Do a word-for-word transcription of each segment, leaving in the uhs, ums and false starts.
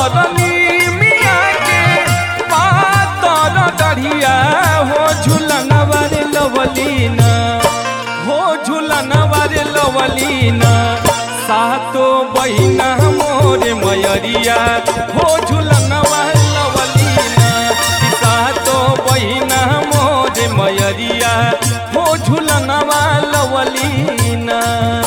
पातरनी मिया के पातर डढ़िया हो झूलनवा रे लवलीना हो झूलनवा रे लवलीना सातो बहिना मोरे मयरिया हो झूलनवा लवलीना सातो बहिना मोरे मयरिया हो झूलनवा लवलीना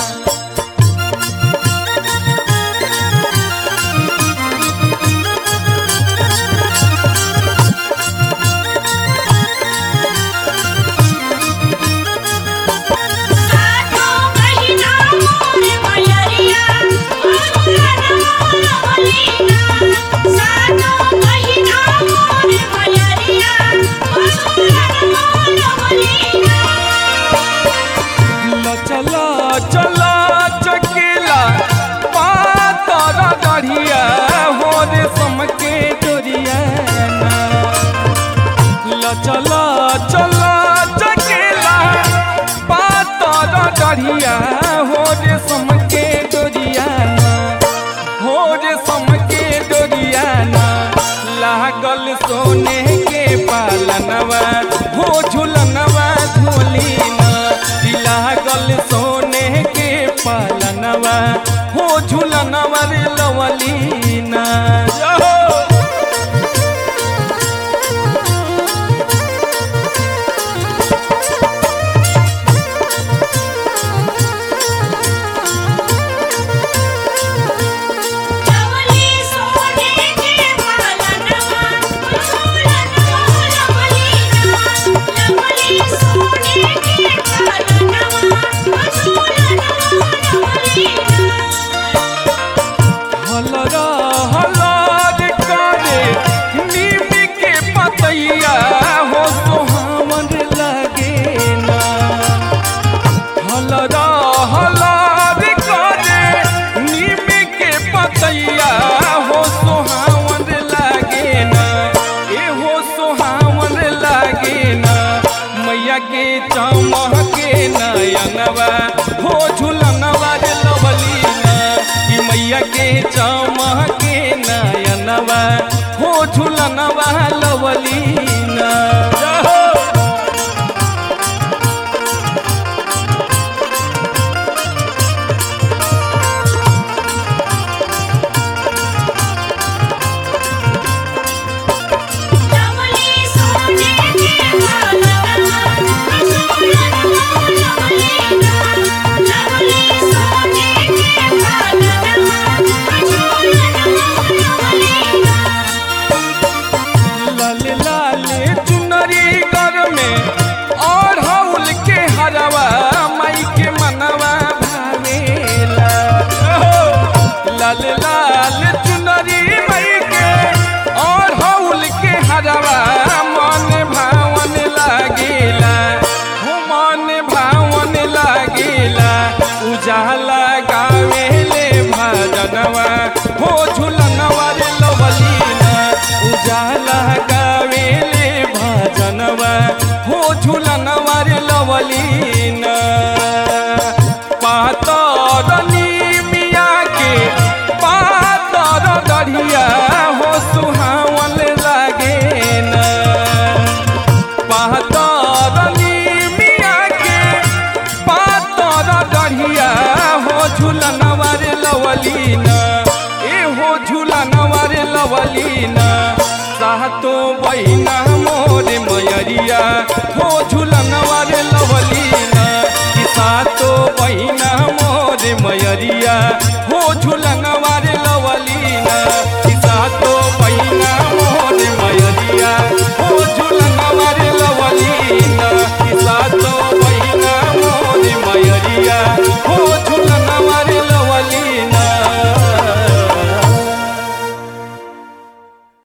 चला चला चकेला पातर डढ़िया हो रे समके डोरिया चला चला चकेला पातर डढ़िया हो रे समके डोरिया हो रे समके डोरिया लागल सोने के पालनवा हो झूलनवा झूलीना लागल सोने के पालनवा हो झूलनवा रे लवलीना हलरा हलार करे नीम के पतैया हो सुहावन लगे ना हलरा हलार करे नीम के पतैया हो सुहावन लगे ना ए हो सुहावन लगे ना मैया के चमके नयनवा हो झूलनवा रे लवलीना मैया के चमके नयनवा हो झूलनवा लवलीना लाल लाल चुनरी मई के और हौल के हरवा मन भावन लागेला हो मन भावन लागेला उजाला गावेले भजनवा हो झूलनवा रे लवलीना उजाला गावेले भजनवा हो झूलनवा रे लवलीना पातरनी डढ़िया हो सुहावन लागे ना पातरनी मिया के पातर डढ़िया हो झूलनवा रे लवलीना ए हो झूलनवा रे लवलीना सातो बहिना मोरे मयरिया हो